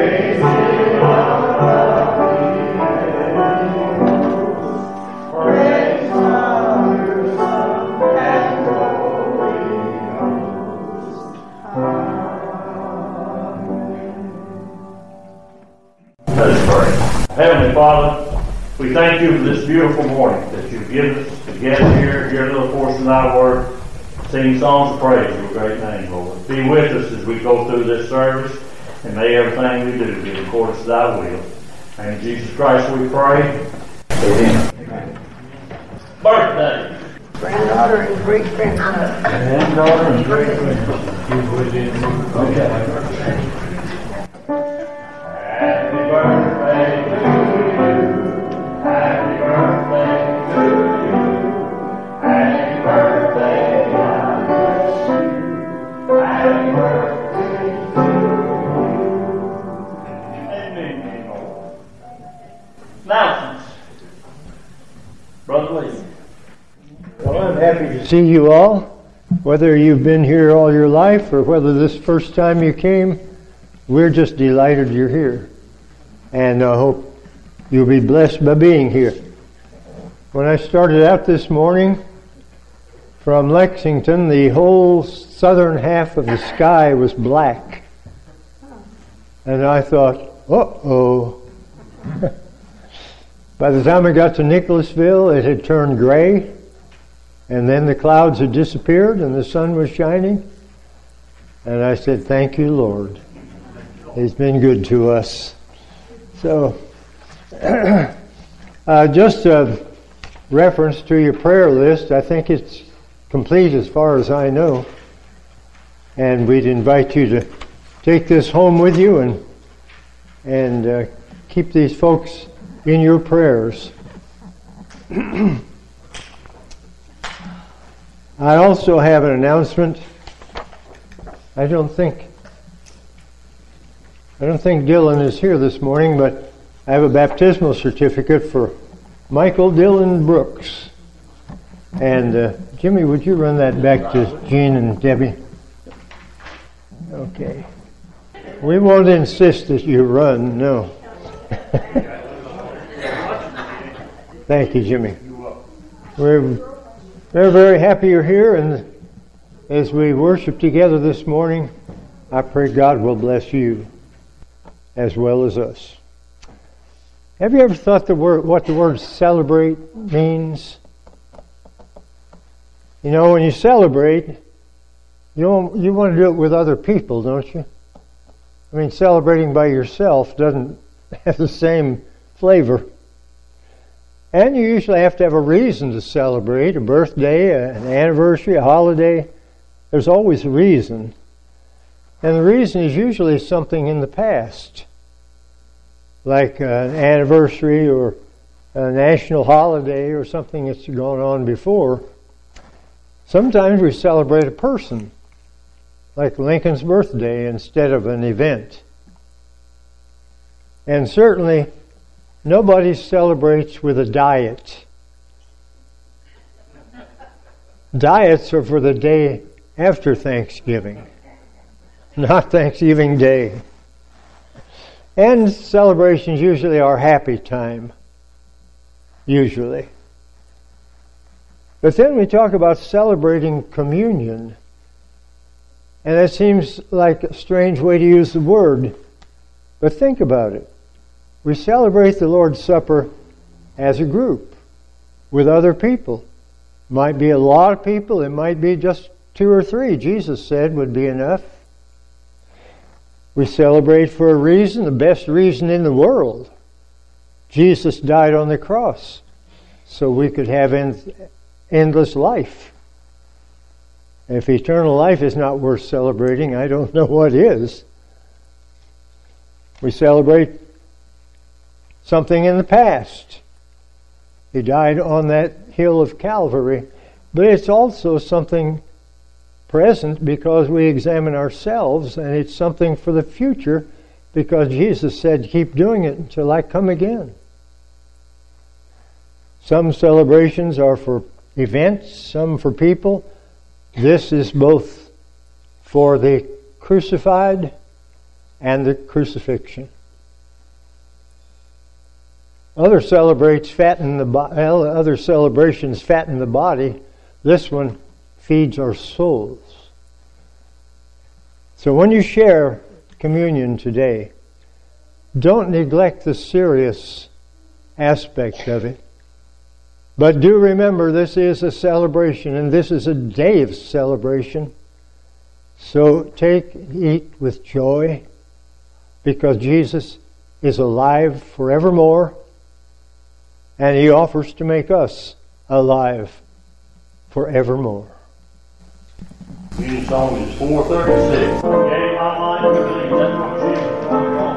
Heavenly Father, we thank you for this beautiful morning that you've given us to gather here, hear a little portion of thy word, sing songs of praise your great name, Lord. Be with us as we go through this service, and may everything we do be in accordance to thy will. And in Jesus Christ we pray. Amen. Birthday. Granddaughter and great-granddaughter. Granddaughter and great-granddaughter. Okay. Happy birthday to you. Happy birthday to you. Happy birthday, God bless you. Happy birthday to you. Amen. Announcements. Brother Lee. Well, I'm happy to see you all, whether you've been here all your life or whether this first time you came. We're just delighted you're here, and I hope you'll be blessed by being here. When I started out this morning from Lexington, the whole southern half of the sky was black, and I thought, uh-oh. By the time I got to Nicholasville, it had turned gray, and then the clouds had disappeared and the sun was shining, and I said, thank you, Lord. He's been good to us. So, just a reference to your prayer list. I think it's complete as far as I know. And we'd invite you to take this home with you and keep these folks in your prayers. I also have an announcement. I don't think Dylan is here this morning, but I have a baptismal certificate for Michael Dylan Brooks. And Jimmy, would you run that back to Jean and Debbie? Okay. We won't insist that you run, no. Thank you, Jimmy. We're very happy you're here, and as we worship together this morning, I pray God will bless you as well as us. Have you ever thought what the word celebrate means? You know, when you celebrate, you want to do it with other people, don't you? I mean, celebrating by yourself doesn't have the same flavor. And you usually have to have a reason to celebrate, a birthday, an anniversary, a holiday. There's always a reason. And the reason is usually something in the past, like an anniversary or a national holiday or something that's gone on before. Sometimes we celebrate a person, like Lincoln's birthday, instead of an event. And certainly, nobody celebrates with a diet. Diets are for the day after Thanksgiving, not Thanksgiving Day. And celebrations usually are happy time, usually. But then we talk about celebrating communion, and that seems like a strange way to use the word, but think about it. We celebrate the Lord's Supper as a group with other people. Might be a lot of people, it might be just 2 or 3, Jesus said would be enough. We celebrate for a reason, the best reason in the world. Jesus died on the cross so we could have endless life. If eternal life is not worth celebrating, I don't know what is. We celebrate something in the past. He died on that hill of Calvary, but it's also something present because we examine ourselves, and it's something for the future because Jesus said, keep doing it until I come again. Some celebrations are for events, some for people. This is both for the crucified and the crucifixion. Other celebrations fatten the body. This one feeds our souls. So when you share communion today, don't neglect the serious aspect of it. But do remember, this is a celebration, and this is a day of celebration. So eat with joy, because Jesus is alive forevermore, and He offers to make us alive forevermore. Music song is 436. Gave my life to thee. That's what Jesus wanted on.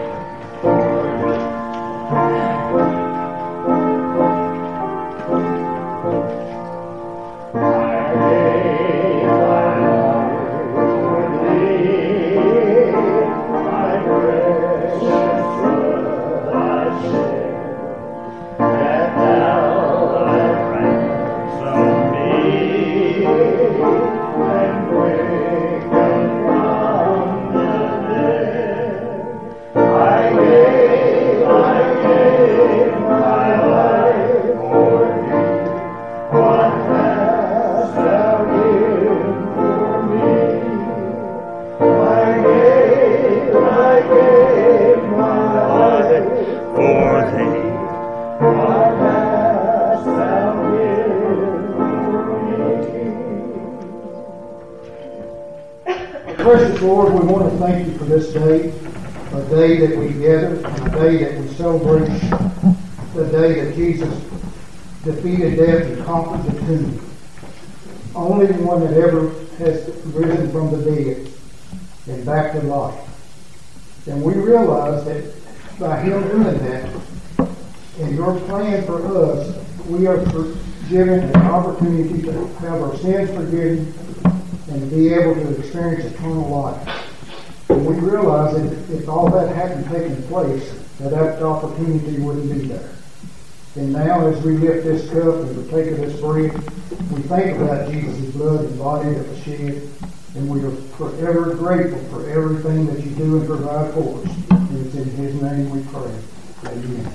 Precious Lord, we want to thank you for this day, a day that we gather, and a day that we celebrate, the day that Jesus defeated death and conquered the tomb. Only one that ever has risen from the dead and back to life. And we realize that by Him doing that, and your plan for us, we are given an opportunity to have our sins forgiven and be able to experience eternal life. And we realize that if all that hadn't taken place, that opportunity wouldn't be there. And now as we lift this cup and partake of this bread, we think about Jesus' blood and body that was shed, and we are forever grateful for everything that you do and provide for us. And it's in His name we pray. Amen.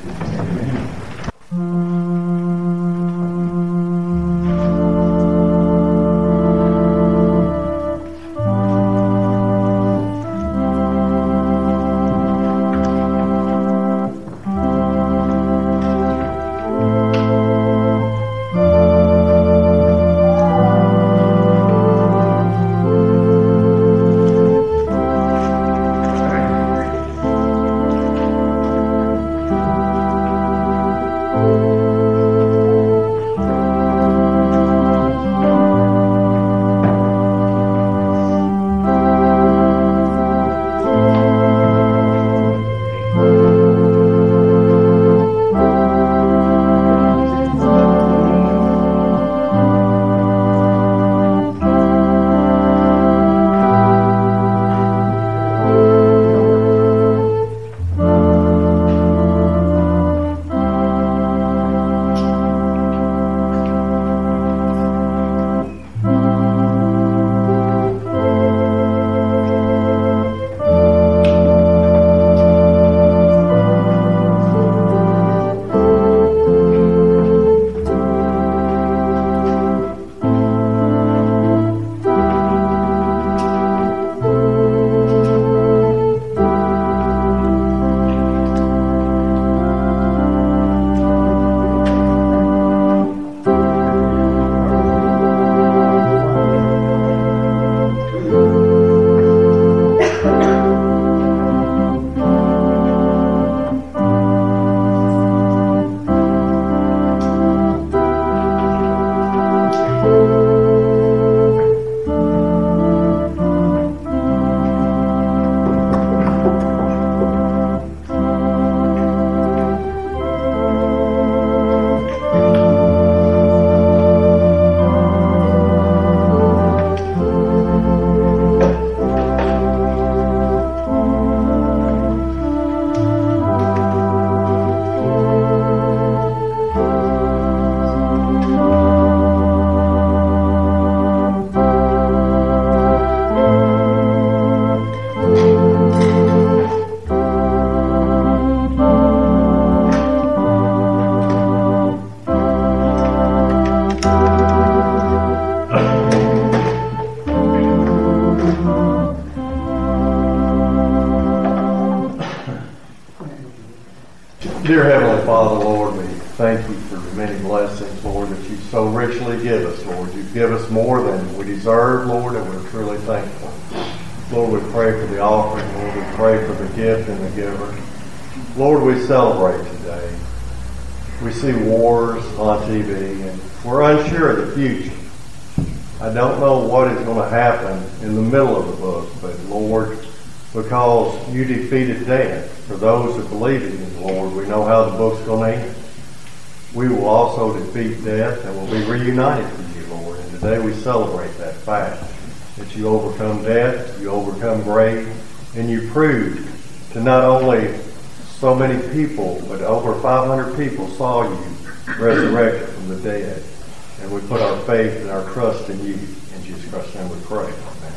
Dear Heavenly Father, Lord, we thank you for the many blessings, Lord, that you so richly give us, Lord. You give us more than we deserve, Lord, and we're truly thankful. Lord, we pray for the offering, Lord. We pray for the gift and the giver. Lord, we celebrate today. We see wars on TV, and we're unsure of the future. I don't know what is going to happen in the middle of the book, but Lord, because you defeated death, for those who believe in you, Lord, we know how the book's going to end. We will also defeat death and will be reunited with you, Lord. And today we celebrate that fact, that you overcome death, you overcome grave, and you proved to not only so many people, but over 500 people saw you resurrected from the dead. And we put our faith and our trust in you. In Jesus Christ's name we pray.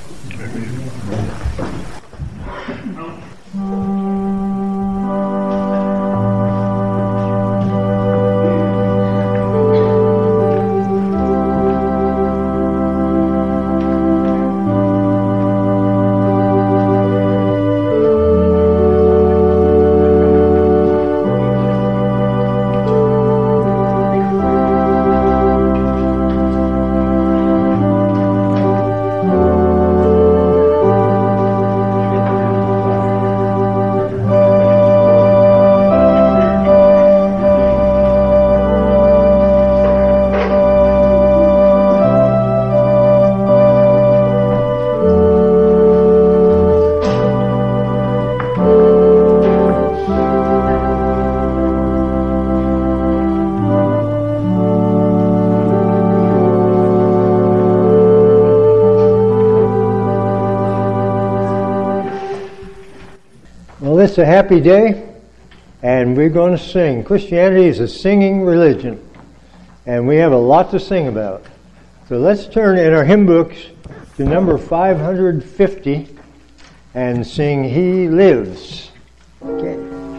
Amen. It's a happy day, and we're going to sing. Christianity is a singing religion, and we have a lot to sing about. So let's turn in our hymn books to number 550 and sing He Lives. Okay.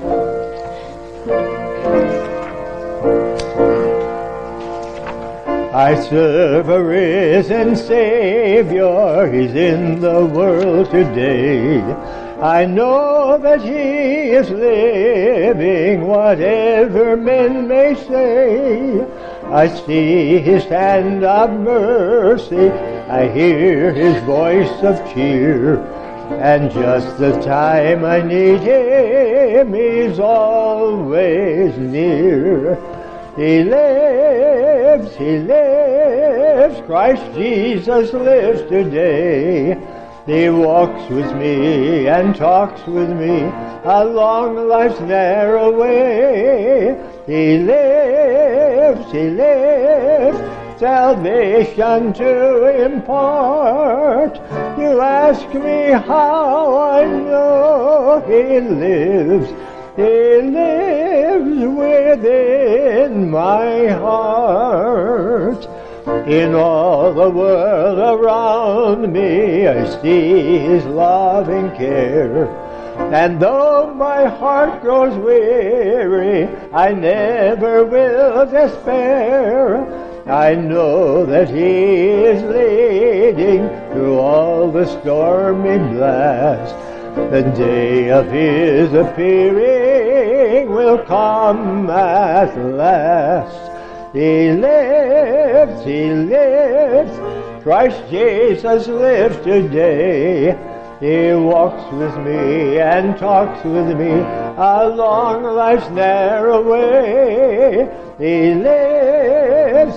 I serve a risen Savior, He's in the world today. I know that He is living, whatever men may say. I see His hand of mercy, I hear His voice of cheer, and just the time I need Him, He's always near. He lives, Christ Jesus lives today. He walks with me and talks with me along life's narrow way. He lives, salvation to impart. You ask me how I know He lives. He lives within my heart. In all the world around me, I see His loving care. And though my heart grows weary, I never will despair. I know that He is leading through all the stormy blast. The day of His appearing will come at last. He lives, Christ Jesus lives today. He walks with me and talks with me along life's narrow way. He lives,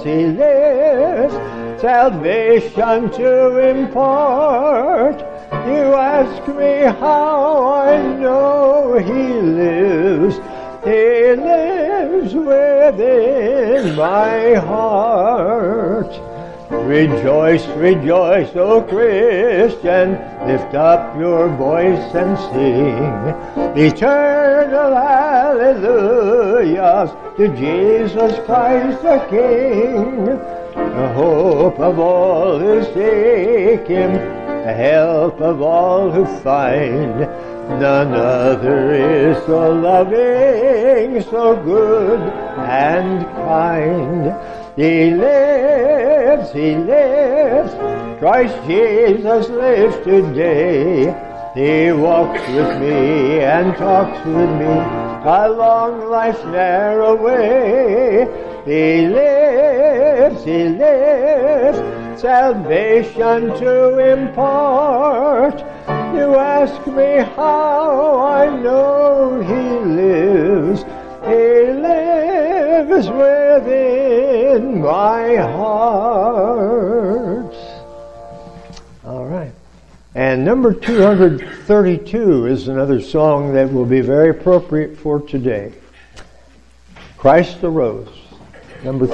salvation to impart. You ask me how I know He lives. He lives within my heart. Rejoice, rejoice, O Christian, lift up your voice and sing eternal hallelujahs to Jesus Christ the King. The hope of all who seek Him, the help of all who find. None other is so loving, so good and kind. He lives, Christ Jesus lives today. He walks with me and talks with me along life's narrow way. He lives, salvation to impart. You ask me how I know He lives. He lives within my heart. All right. And number 232 is another song that will be very appropriate for today. Christ arose. Number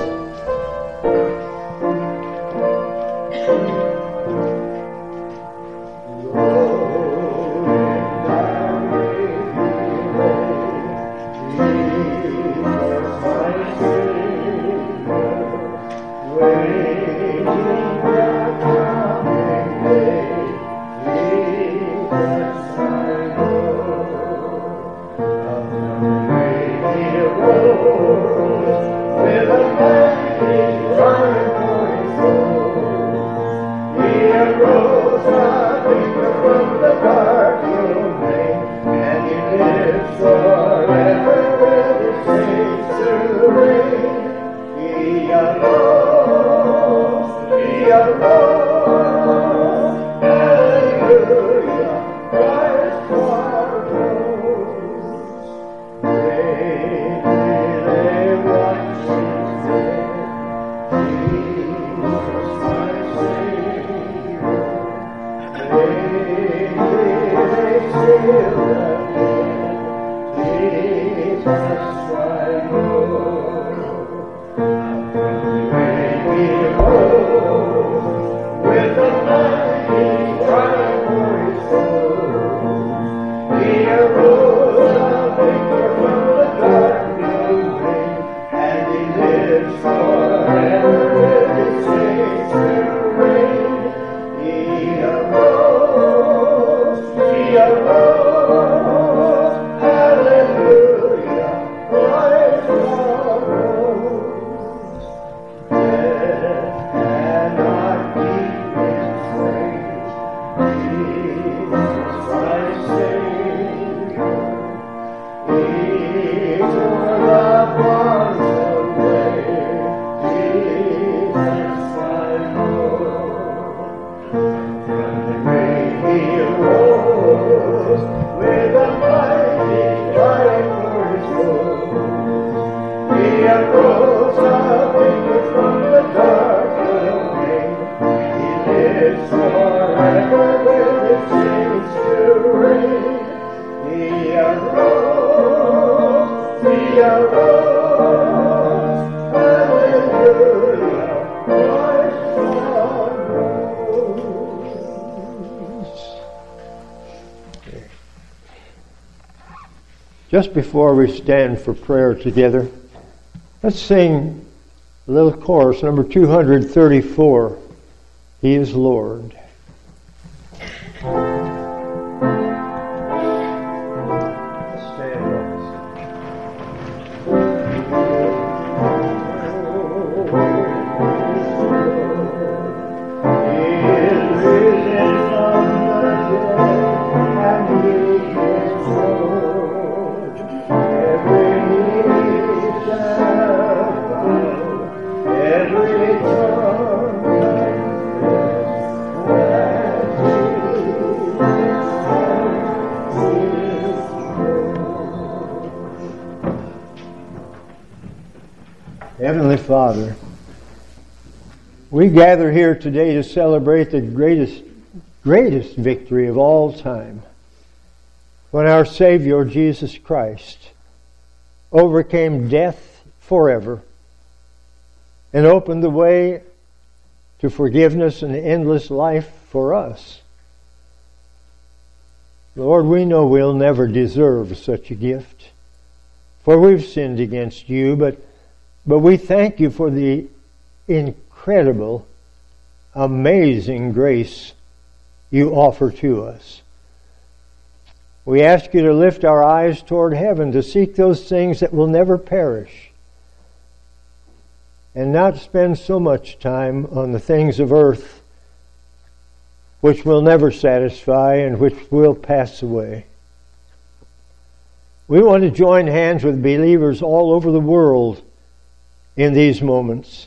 just before we stand for prayer together, let's sing a little chorus, number 234, He is Lord. Heavenly Father, we gather here today to celebrate the greatest victory of all time, when our Savior Jesus Christ overcame death forever and opened the way to forgiveness and endless life for us. Lord, we know we'll never deserve such a gift, for we've sinned against you, but we thank you for the incredible, amazing grace you offer to us. We ask you to lift our eyes toward heaven, to seek those things that will never perish, and not spend so much time on the things of earth which will never satisfy and which will pass away. We want to join hands with believers all over the world in these moments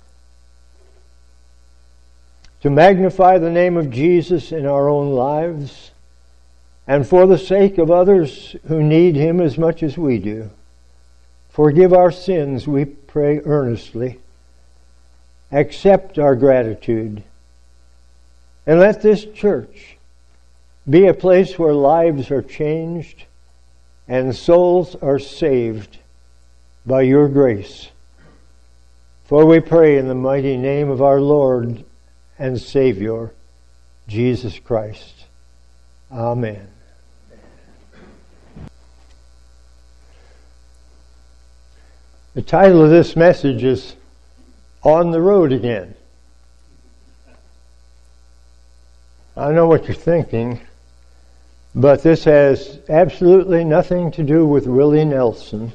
to magnify the name of Jesus in our own lives and for the sake of others who need Him as much as we do. Forgive our sins, we pray earnestly. Accept our gratitude. And let this church be a place where lives are changed and souls are saved by your grace. For we pray in the mighty name of our Lord and Savior, Jesus Christ. Amen. The title of this message is On the Road Again. I know what you're thinking, but this has absolutely nothing to do with Willie Nelson.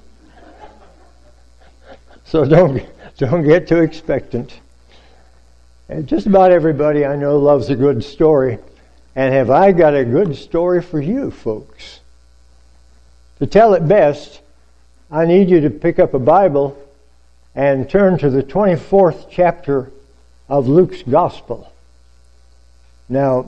So don't get too expectant. And just about everybody I know loves a good story. And have I got a good story for you folks? To tell it best, I need you to pick up a Bible and turn to the 24th chapter of Luke's Gospel. Now,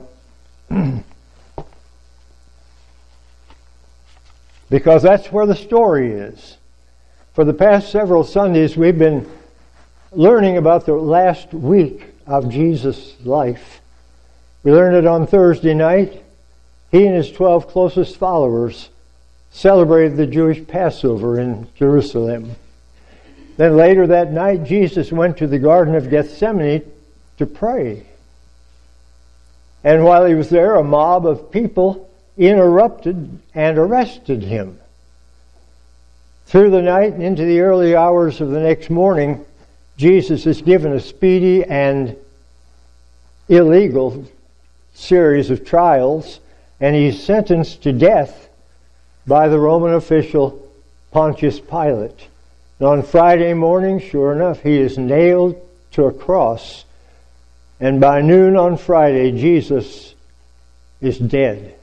because that's where the story is. For the past several Sundays, we've been learning about the last week of Jesus' life. We learned it on Thursday night. He and his 12 closest followers celebrated the Jewish Passover in Jerusalem. Then later that night, Jesus went to the Garden of Gethsemane to pray. And while he was there, a mob of people interrupted and arrested him. Through the night and into the early hours of the next morning, Jesus is given a speedy and illegal series of trials, and he's sentenced to death by the Roman official Pontius Pilate. And on Friday morning, sure enough, he is nailed to a cross. And by noon on Friday, Jesus is dead.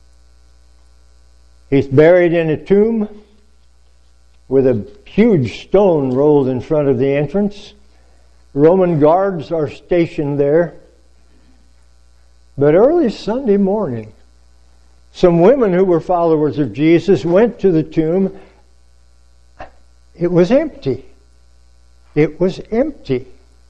He's buried in a tomb with a huge stone rolled in front of the entrance. Roman guards are stationed there. But early Sunday morning, some women who were followers of Jesus went to the tomb. It was empty. It was empty.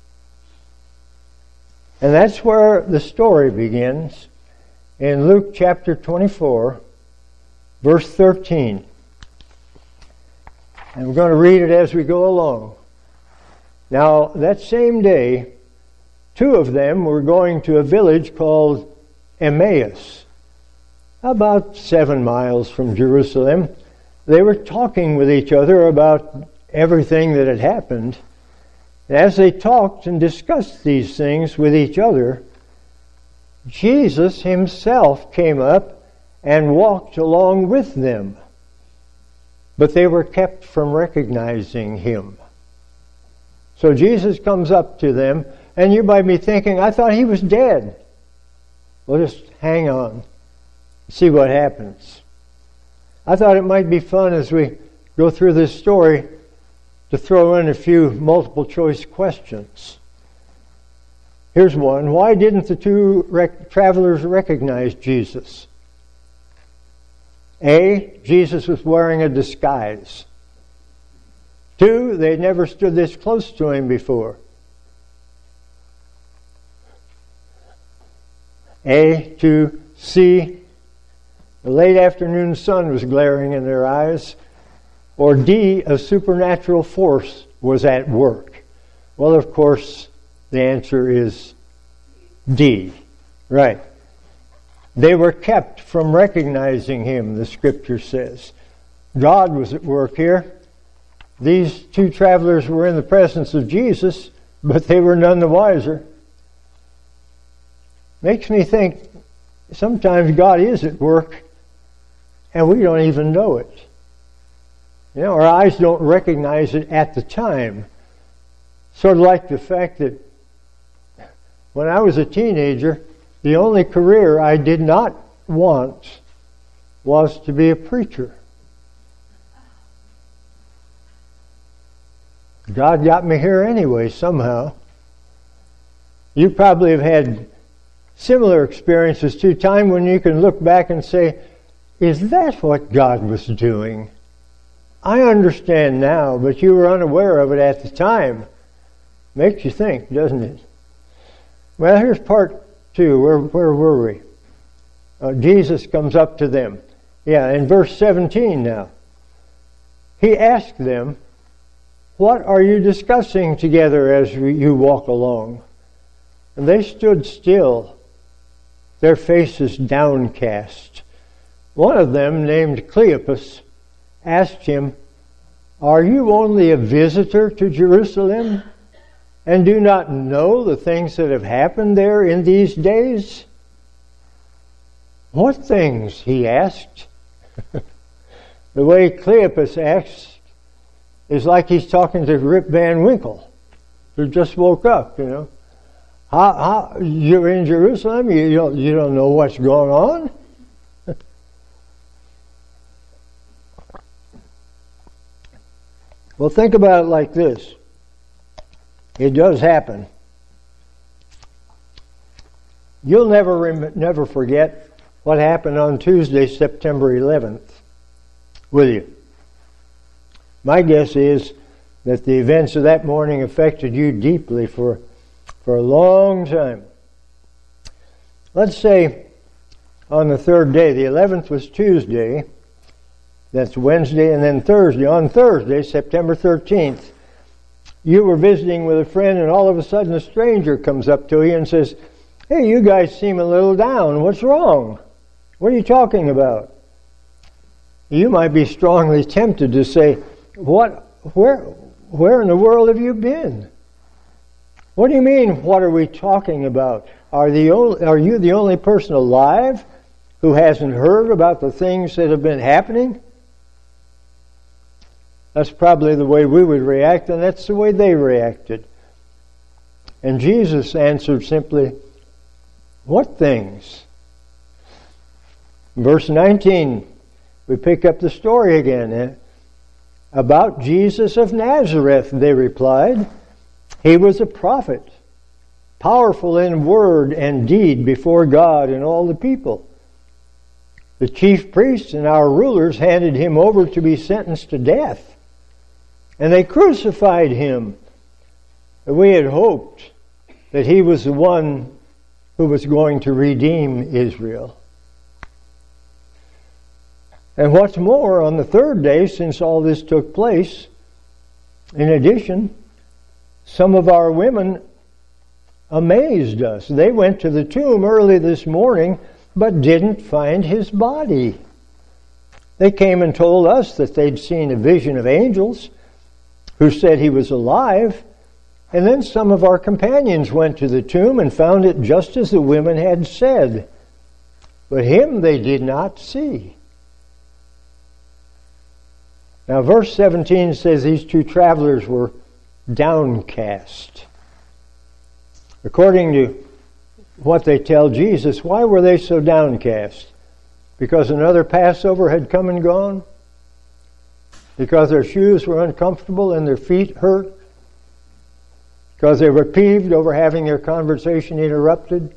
And that's where the story begins in Luke chapter 24, verse 13. And we're going to read it as we go along. Now, that same day, two of them were going to a village called Emmaus, about 7 miles from Jerusalem. They were talking with each other about everything that had happened. As they talked and discussed these things with each other, Jesus himself came up and walked along with them. But they were kept from recognizing him. So Jesus comes up to them, and you might be thinking, I thought he was dead. Well, just hang on. See what happens. I thought it might be fun as we go through this story to throw in a few multiple choice questions. Here's one. Why didn't the two travelers recognize Jesus? A, Jesus was wearing a disguise. 2, they'd never stood this close to him before. A, to C, the late afternoon sun was glaring in their eyes. Or D, a supernatural force was at work. Well, of course, the answer is D. Right. They were kept from recognizing him, the scripture says. God was at work here. These two travelers were in the presence of Jesus, but they were none the wiser. Makes me think sometimes God is at work and we don't even know it. You know, our eyes don't recognize it at the time. Sort of like the fact that when I was a teenager, the only career I did not want was to be a preacher. God got me here anyway, somehow. You probably have had similar experiences too, time when you can look back and say, is that what God was doing? I understand now, but you were unaware of it at the time. Makes you think, doesn't it? Well, here's part 2. Where were we? Jesus comes up to them. Yeah, in verse 17 now. He asked them, what are you discussing together as you walk along? And they stood still, their faces downcast. One of them, named Cleopas, asked him, are you only a visitor to Jerusalem and do not know the things that have happened there in these days? What things? He asked. The way Cleopas asks is like he's talking to Rip Van Winkle, who just woke up, you know. How you're in Jerusalem? You don't know what's going on? Well, think about it like this. It does happen. You'll never forget what happened on Tuesday, September 11th, will you? My guess is that the events of that morning affected you deeply for a long time. Let's say on the third day, the 11th was Tuesday, that's Wednesday, and then Thursday. On Thursday, September 13th, you were visiting with a friend, and all of a sudden a stranger comes up to you and says, hey, you guys seem a little down. What's wrong? What are you talking about? You might be strongly tempted to say, where in the world have you been? What do you mean, what are we talking about? Are you the only person alive who hasn't heard about the things that have been happening? That's probably the way we would react, and that's the way they reacted. And Jesus answered simply, what things? Verse 19, we pick up the story again. About Jesus of Nazareth, they replied. He was a prophet, powerful in word and deed before God and all the people. The chief priests and our rulers handed him over to be sentenced to death, and they crucified him. We had hoped that he was the one who was going to redeem Israel. And what's more, on the third day since all this took place, in addition, some of our women amazed us. They went to the tomb early this morning, but didn't find his body. They came and told us that they'd seen a vision of angels who said he was alive, and then some of our companions went to the tomb and found it just as the women had said. But him they did not see. Now, verse 17 says these two travelers were downcast. According to what they tell Jesus, why were they so downcast? Because another Passover had come and gone? Because their shoes were uncomfortable and their feet hurt? Because they were peeved over having their conversation interrupted?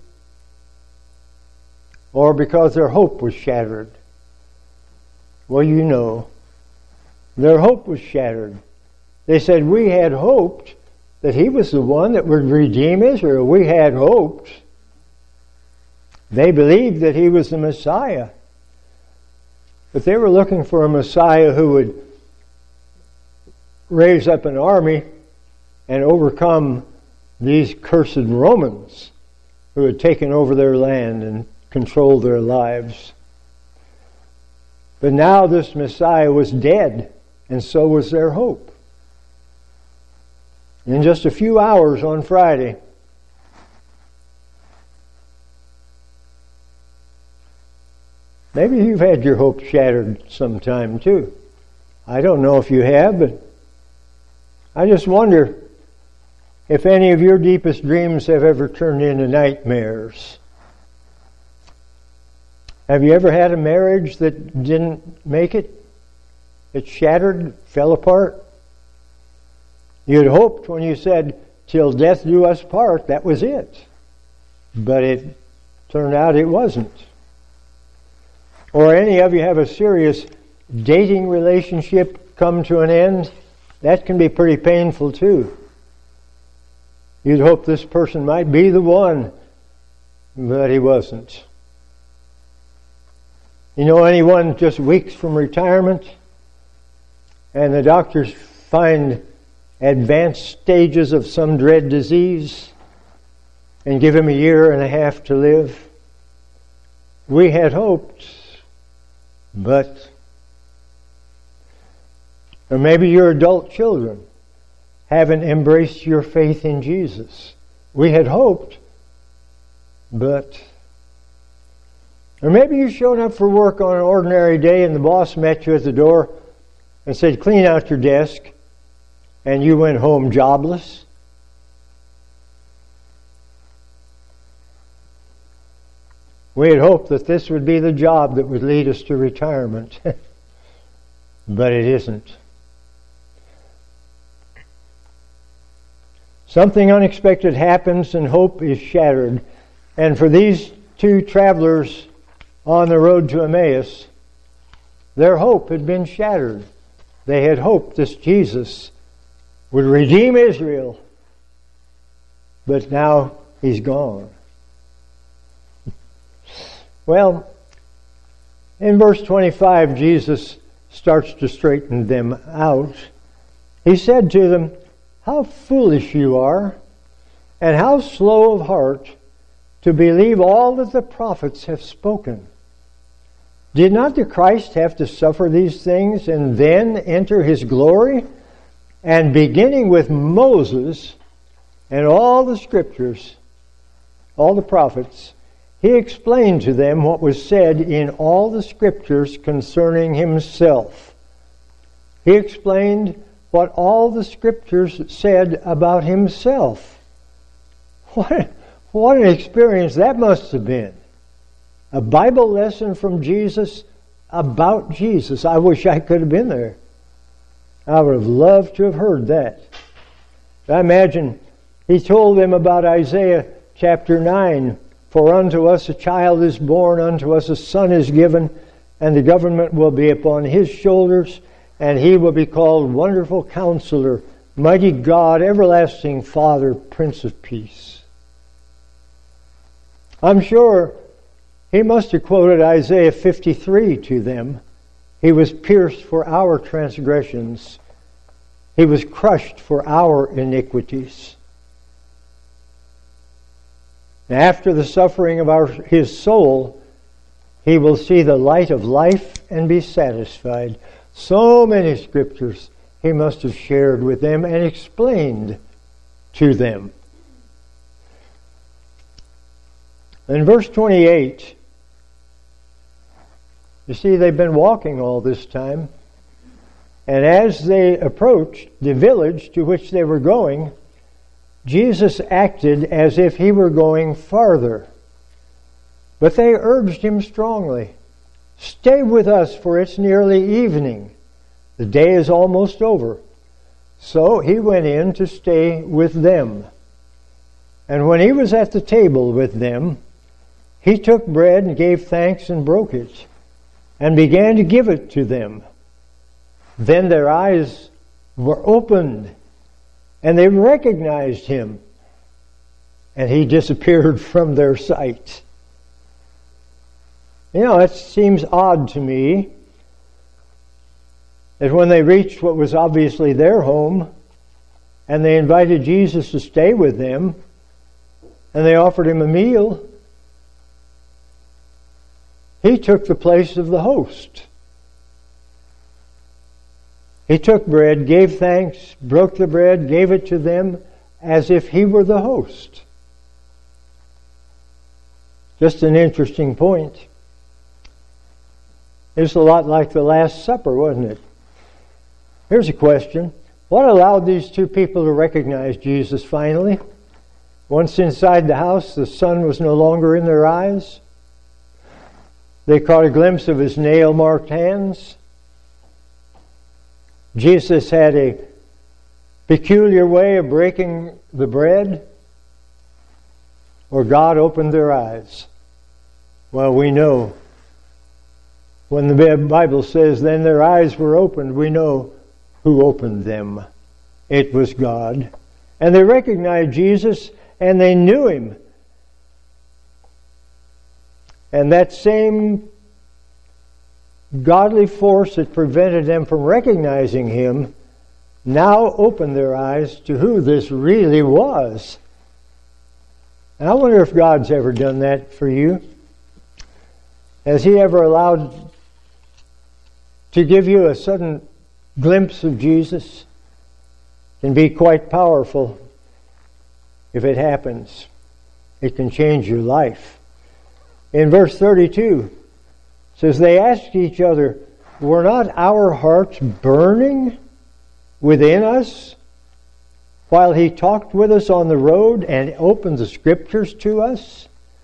Or because their hope was shattered? Well, you know. Their hope was shattered. They said, we had hoped that he was the one that would redeem Israel. We had hoped. They believed that he was the Messiah. But they were looking for a Messiah who would raise up an army and overcome these cursed Romans who had taken over their land and controlled their lives. But now this Messiah was dead, and so was their hope. In just a few hours on Friday, maybe you've had your hope shattered sometime too. I don't know if you have, but I just wonder if any of your deepest dreams have ever turned into nightmares. Have you ever had a marriage that didn't make it? It shattered, fell apart? You'd hoped when you said, "Till death do us part," that was it. But it turned out it wasn't. Or any of you have a serious dating relationship come to an end? That can be pretty painful too. You'd hope this person might be the one, but he wasn't. You know anyone just weeks from retirement and the doctors find advanced stages of some dread disease and give him 1.5 years to live? We had hoped, but... Or maybe your adult children haven't embraced your faith in Jesus. We had hoped, but... Or maybe you showed up for work on an ordinary day and the boss met you at the door and said, "Clean out your desk," and you went home jobless. We had hoped that this would be the job that would lead us to retirement, but it isn't. Something unexpected happens and hope is shattered. And for these two travelers on the road to Emmaus, their hope had been shattered. They had hoped this Jesus would redeem Israel, but now he's gone. Well, in verse 25, Jesus starts to straighten them out. He said to them, "How foolish you are, and how slow of heart to believe all that the prophets have spoken. Did not the Christ have to suffer these things and then enter his glory?" And beginning with Moses and all the scriptures, all the prophets, he explained to them what was said in all the scriptures concerning himself. He explained what all the scriptures said about himself. What an experience that must have been. A Bible lesson from Jesus about Jesus. I wish I could have been there. I would have loved to have heard that. I imagine he told them about Isaiah chapter 9. "For unto us a child is born, unto us a son is given, and the government will be upon his shoulders, and he will be called Wonderful Counselor, Mighty God, Everlasting Father, Prince of Peace." I'm sure he must have quoted Isaiah 53 to them. "He was pierced for our transgressions. He was crushed for our iniquities." After the suffering of his soul, he will see the light of life and be satisfied. So many scriptures he must have shared with them and explained to them. In verse 28, you see they've been walking all this time, and as they approached the village to which they were going, Jesus acted as if he were going farther. But they urged him strongly, "Stay with us, for it's nearly evening. The day is almost over." So he went in to stay with them. And when he was at the table with them, he took bread and gave thanks and broke it, and began to give it to them. Then their eyes were opened, and they recognized him, and he disappeared from their sight. You know, it seems odd to me that when they reached what was obviously their home, and they invited Jesus to stay with them, and they offered him a meal, he took the place of the host. He took bread, gave thanks, broke the bread, gave it to them as if he were the host. Just an interesting point. It's a lot like the Last Supper, wasn't it? Here's a question. What allowed these two people to recognize Jesus finally? Once inside the house, the sun was no longer in their eyes. They caught a glimpse of his nail-marked hands. Jesus had a peculiar way of breaking the bread? Or God opened their eyes? Well, we know when the Bible says, then their eyes were opened, we know who opened them. It was God. And they recognized Jesus and they knew Him. And that same godly force that prevented them from recognizing Him now opened their eyes to who this really was. And I wonder if God's ever done that for you. Has He ever allowed to give you a sudden glimpse of Jesus? It can be quite powerful if it happens. It can change your life. In verse 32, it says, they asked each other, were not our hearts burning within us while He talked with us on the road and opened the Scriptures to us?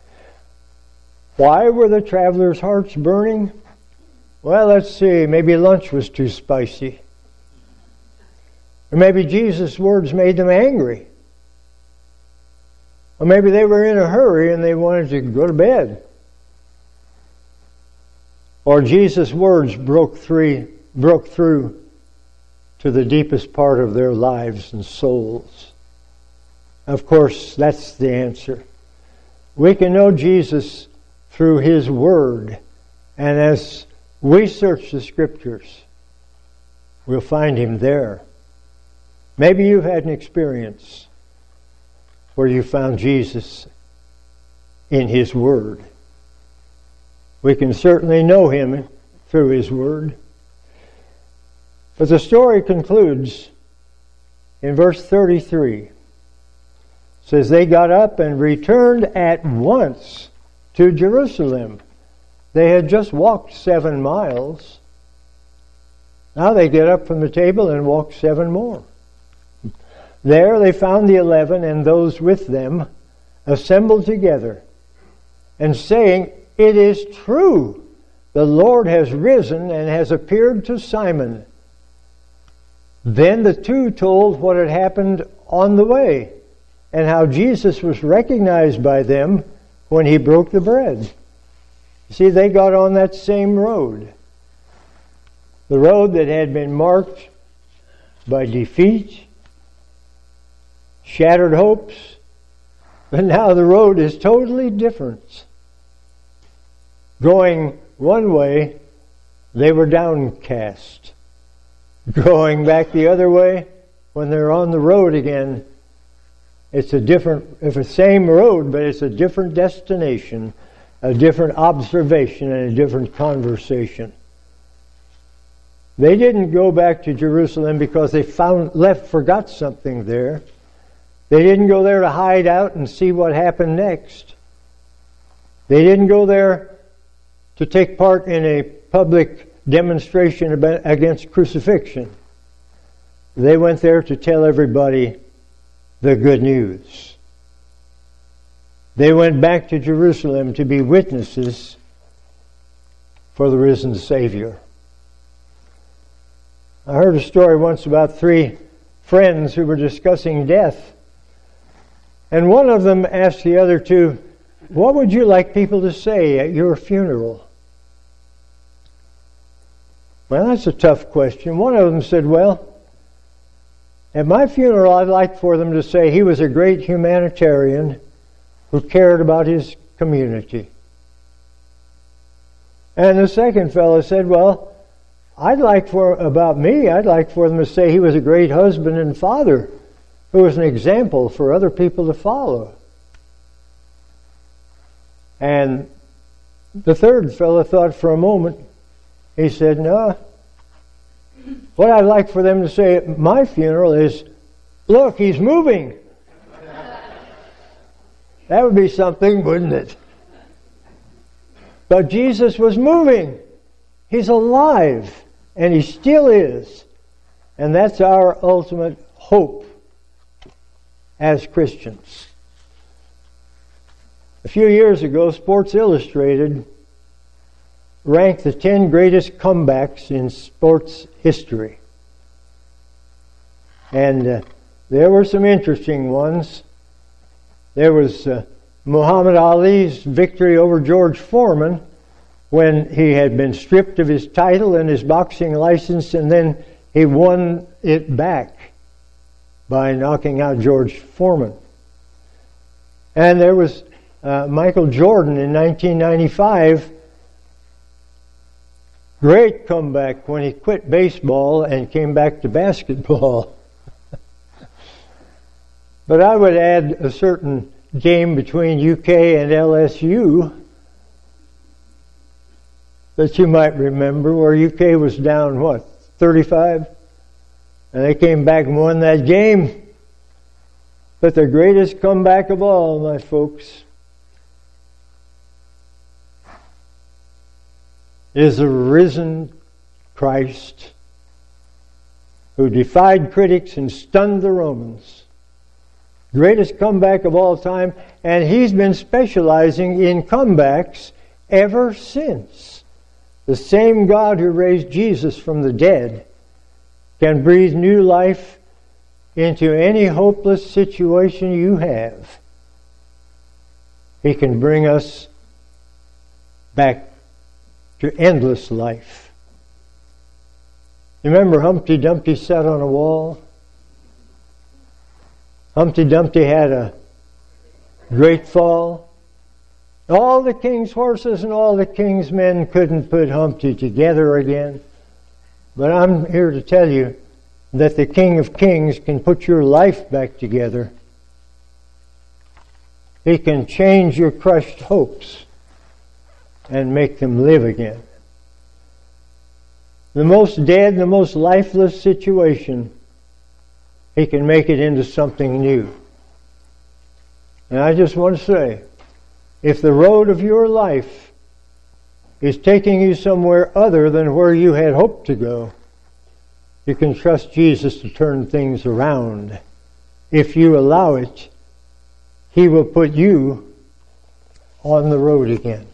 Why were the travelers' hearts burning? Well, let's see. Maybe lunch was too spicy. Or maybe Jesus' words made them angry. Or maybe they were in a hurry and they wanted to go to bed. Or Jesus' words broke through to the deepest part of their lives and souls. Of course, that's the answer. We can know Jesus through His Word. And as we search the Scriptures, we'll find Him there. Maybe you've had an experience where you found Jesus in His Word. We can certainly know Him through His Word. But the story concludes in verse 33. It says, they got up and returned at once to Jerusalem. They had just walked 7 miles. Now they get up from the table and walk 7 more. There they found the 11 and those with them assembled together and saying, it is true, the Lord has risen and has appeared to Simon. Then the 2 told what had happened on the way and how Jesus was recognized by them when He broke the bread. See, they got on that same road. The road that had been marked by defeat, shattered hopes, but now the road is totally different. Going one way, they were downcast. Going back the other way, when they're on the road again, it's the same road, but it's a different destination, a different observation, and a different conversation. They didn't go back to Jerusalem because they forgot something there. They didn't go there to hide out and see what happened next. They didn't go there to take part in a public demonstration against crucifixion. They went there to tell everybody the good news. They went back to Jerusalem to be witnesses for the risen Savior. I heard a story once about 3 friends who were discussing death. And one of them asked the other 2, what would you like people to say at your funeral? Well, that's a tough question. One of them said, well, at my funeral I'd like for them to say he was a great humanitarian who cared about his community. And the second fellow said, well, I'd like for them to say he was a great husband and father who was an example for other people to follow. And the third fellow thought for a moment. He said, no, what I'd like for them to say at my funeral is, look, he's moving. That would be something, wouldn't it? But Jesus was moving. He's alive, and He still is. And that's our ultimate hope as Christians. A few years ago, Sports Illustrated ranked the 10 greatest comebacks in sports history. And there were some interesting ones. There was Muhammad Ali's victory over George Foreman when he had been stripped of his title and his boxing license, and then he won it back by knocking out George Foreman. And there was Michael Jordan in 1995. Great comeback when he quit baseball and came back to basketball. But I would add a certain game between UK and LSU that you might remember, where UK was down, 35? And they came back and won that game. But the greatest comeback of all, my folks, is the risen Christ who defied critics and stunned the Romans. Greatest comeback of all time, and he's been specializing in comebacks ever since. The same God who raised Jesus from the dead can breathe new life into any hopeless situation you have. He can bring us back to endless life. You remember Humpty Dumpty sat on a wall? Humpty Dumpty had a great fall. All the king's horses and all the king's men couldn't put Humpty together again. But I'm here to tell you that the King of Kings can put your life back together. He can change your crushed hopes and make them live again. The most dead, the most lifeless situation, He can make it into something new. And I just want to say, if the road of your life is taking you somewhere other than where you had hoped to go, you can trust Jesus to turn things around. If you allow it, He will put you on the road again.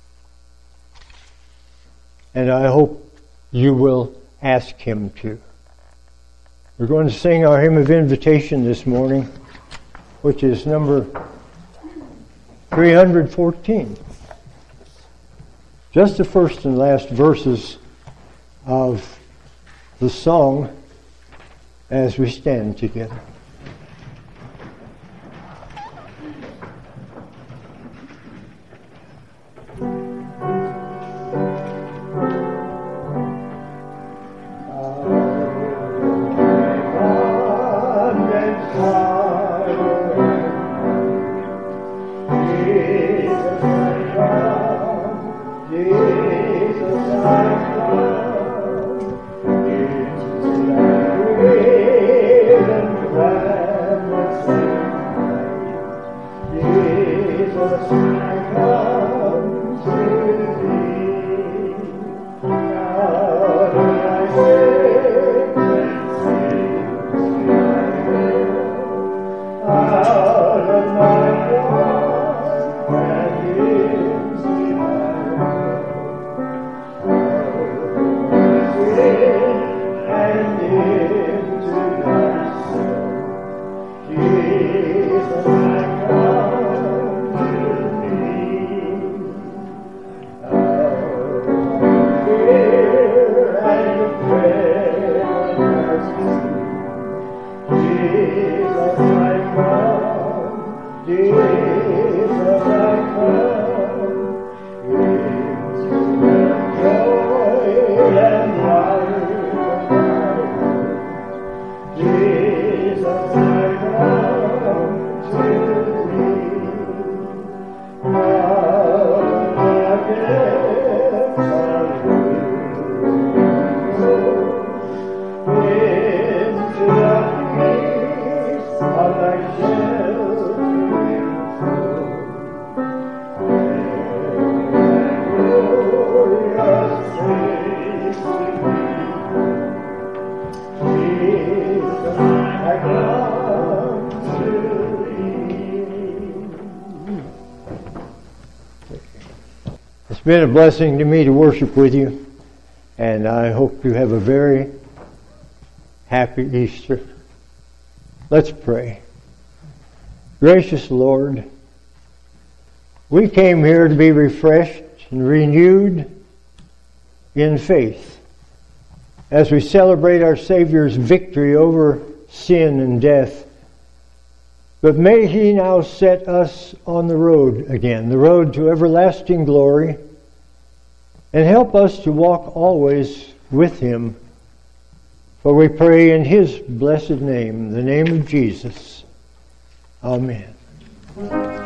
And I hope you will ask Him to. We're going to sing our hymn of invitation this morning, which is number 314. Just the first and last verses of the song as we stand together. It's been a blessing to me to worship with you, and I hope you have a very happy Easter. Let's pray. Gracious Lord, we came here to be refreshed and renewed in faith as we celebrate our Savior's victory over sin and death. But may He now set us on the road again, the road to everlasting glory, and help us to walk always with Him. For we pray in His blessed name, the name of Jesus. Amen.